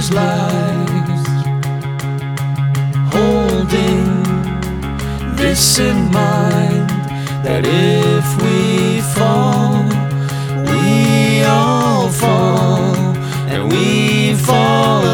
other's lives, holding this in mind, that if we fall, we all fall, and we fall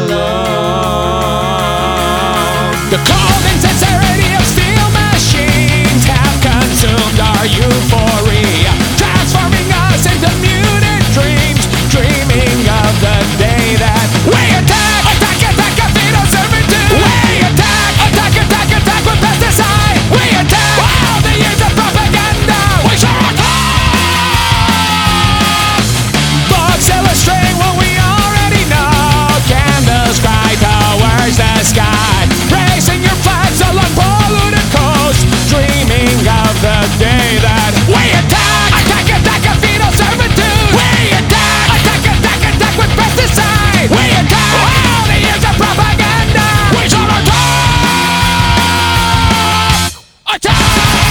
alone. The cold insincerity of steel machines have consumed our euphoria, transforming us into muted dreams, dreaming of the day that we attack, attack, attack, fetal servitude. We attack, attack, attack, attack with pesticide. We attack all the years of propaganda. We shall attack. Books illustrate what we already know. Candles cry towards the sky, raising your flags along polluted coasts, dreaming of the day that we attack, attack, attack, fetal servitude. We attack, attack, attack, attack with pesticide. We attack all the years of propaganda. We shall attack, attack.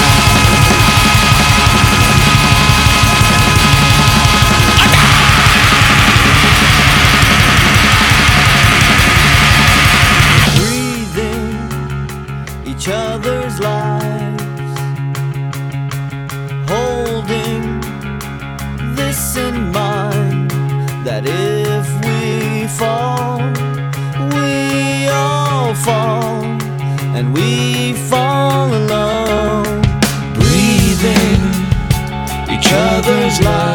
Breathing each other's lives, holding this in mind, that if we fall, we all fall, and we fall alone. Breathing each other's lives,